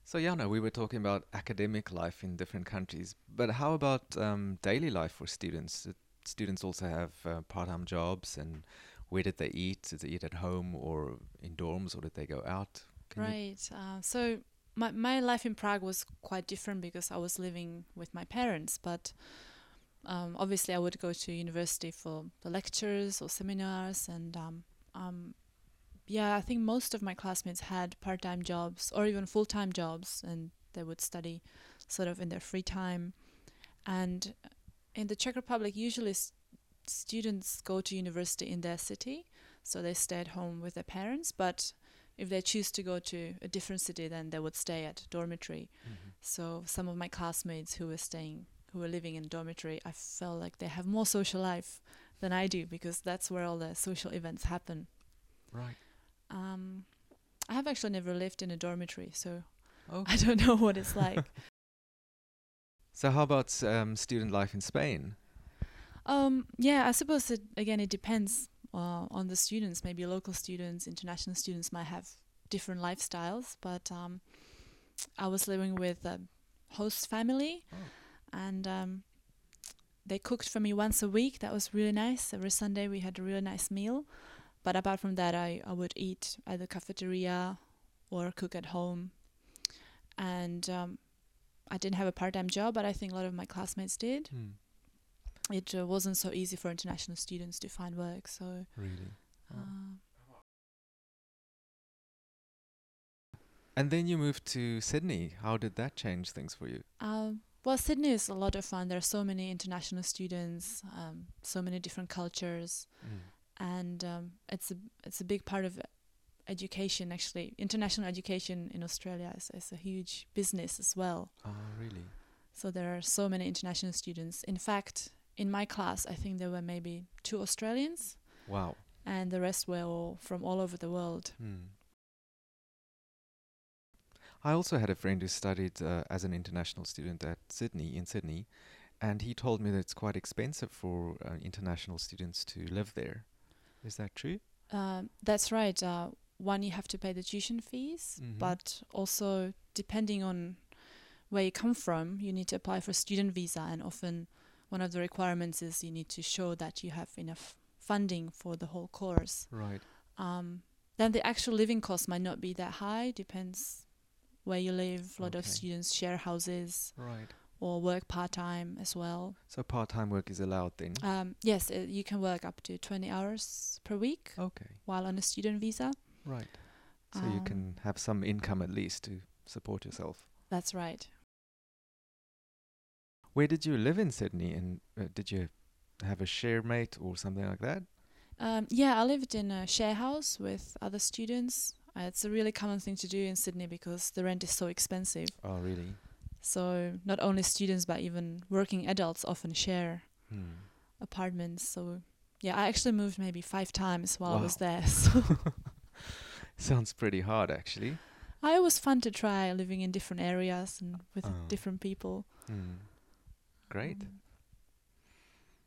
So Jana, we were talking about academic life in different countries, but how about daily life for students? Students also have part-time jobs, and where did they eat? Did they eat at home or in dorms, or did they go out? Can you? Right. So my life in Prague was quite different because I was living with my parents, but obviously I would go to university for the lectures or seminars, and um, yeah, I think most of my classmates had part-time jobs or even full-time jobs, and they would study sort of in their free time. And in the Czech Republic, usually students go to university in their city, so they stay at home with their parents. But if they choose to go to a different city, then they would stay at dormitory. Mhm. So some of my classmates who were living in dormitory, I felt like they have more social life than I do because that's where all the social events happen. Right. Um, I have actually never lived in a dormitory, so I Okay. don't know what it's like. So how about student life in Spain? Yeah, I suppose it depends on the students. Maybe local students, international students might have different lifestyles, but I was living with a host family, Oh, and they cooked for me once a week. That was really nice. Every Sunday we had a really nice meal. But apart from that, I would eat at the cafeteria or cook at home. And I didn't have a part-time job, but I think a lot of my classmates did. hmm. It wasn't so easy for international students to find work. So, Really? Oh. uh, And then you moved to Sydney. How did that change things for you? well, Sydney is a lot of fun. There are so many international students, so many different cultures, Mm. and it's a big part of education. Actually, international education in Australia is a huge business as well. Oh, really? So there are so many international students. In fact, in my class, I think there were maybe two Australians, Wow. and the rest were all from all over the world. Hmm. I also had a friend who studied as an international student at Sydney, and he told me that it's quite expensive for international students to live there. Is that true? That's right. One, you have to pay the tuition fees, Mm-hmm. but also depending on where you come from, you need to apply for a student visa, and often one of the requirements is you need to show that you have enough funding for the whole course. Right. Um, then the actual living cost might not be that high, depends where you live. A lot of Okay. students share houses Right. or work part-time as well. So part-time work is allowed then? Yes, you can work up to 20 hours per week Okay. while on a student visa. Right. So you Um, can have some income at least to support yourself. that's right. Where did you live in Sydney, and did you have a share mate or something like that? Yeah, I lived in a share house with other students. It's a really common thing to do in Sydney because the rent is so expensive. Oh, really? So not only students but even working adults often share Hmm. apartments. So yeah, I actually moved maybe 5 times while I was Wow. there. So Sounds pretty hard, actually. it was fun to try living in different areas and with Oh. different people. Hmm. Great.